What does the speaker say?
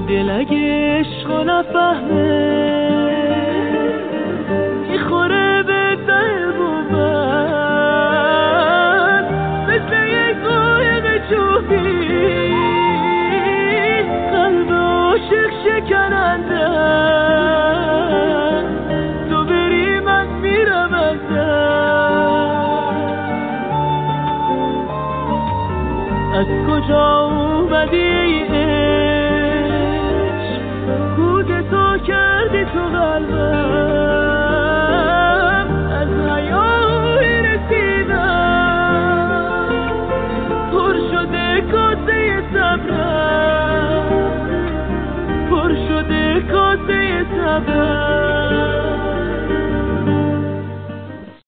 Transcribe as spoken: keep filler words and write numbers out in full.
دل اگه عشقو نفهمه میخوره به ته بود مثل یک قایق چوبی قلب عاشق شکننده تو بری من میرم از کجا اومدی ای عشق کودتا کردی تو قلبم